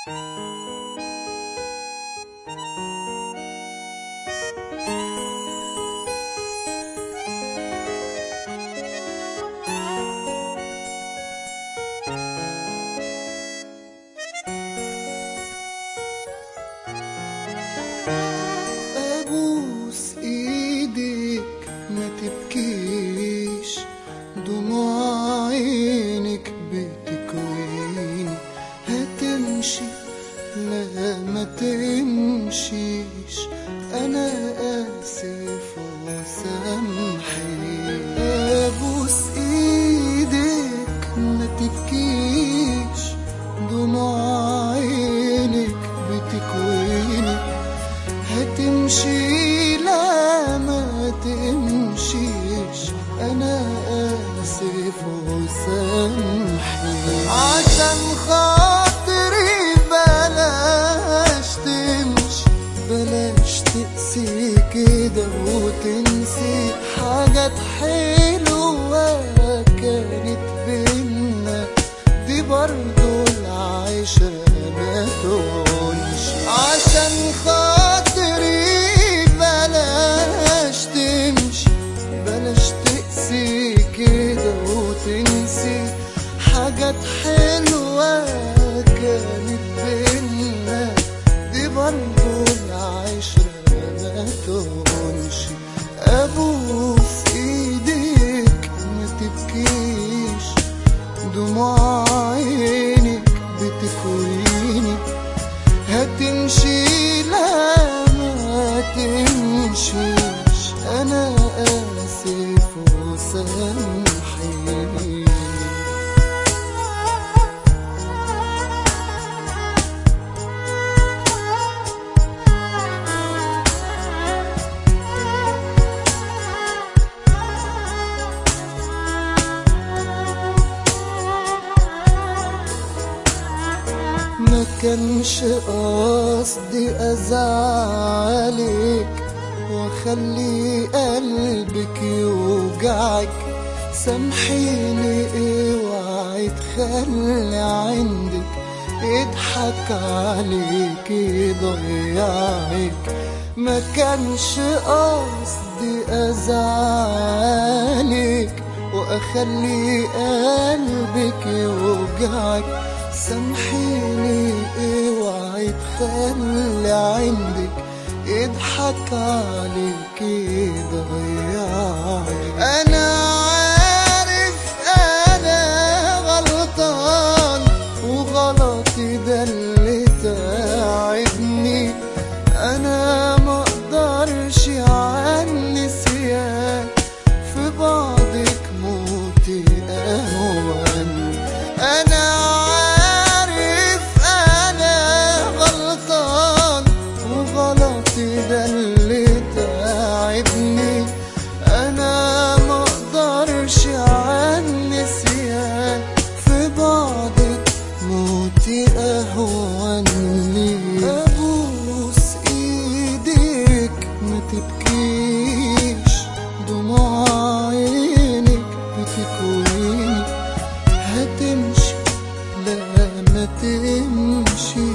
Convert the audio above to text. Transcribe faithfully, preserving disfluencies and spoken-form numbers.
أبوس إيدك ما تبكيش، دموع عينك بتكويني. هتمشي لا ما تمشيش، أنا آسف وسامحيني. أبوس إيدك ما تبكيش، دموع عينك بتكويني. هتمشي لا ما تمشيش، أنا آسف وسامحيني. عشان خاطري بلاش تمشي، بلاش تقسي كده وتنسي حاجات حلوة كانت بينا. دي برضو العشرة ما تقولش. عشان خاطري بلاش تمشي، بلاش تقسي كده وتنسي حاجات حلوة كانت بينا. دي برضو العشرة ما تقولش. أبوس إيديك ما تبكيش، دموع عينك بتكويني. هتمشي لا ما تمشيش، أنا آسف وسامحيني. ما كانش قصدي أزعلك وأخلي قلبك يوجعك. سامحيني اوعي تخلي عندك يضحك عليك يضيعك. ما كانش قصدي أزعلك وأخلي قلبك يوجعك. سامحيني اوعي تخلي عندك يضحك عليك يضيعك. انا عارف انا غلطان، وغلطي ده اللي تعبني. انا ما اقدرش عن نسيان، في بعضك موتي اهون. انا ده اللي تعبني. انا ما اقدرش عن نسيان، في بعضك موتي اهون لي. ابوس ايديك ما تبكيش، دموع عينك بتكويني. هتمشي لا ما تمشي،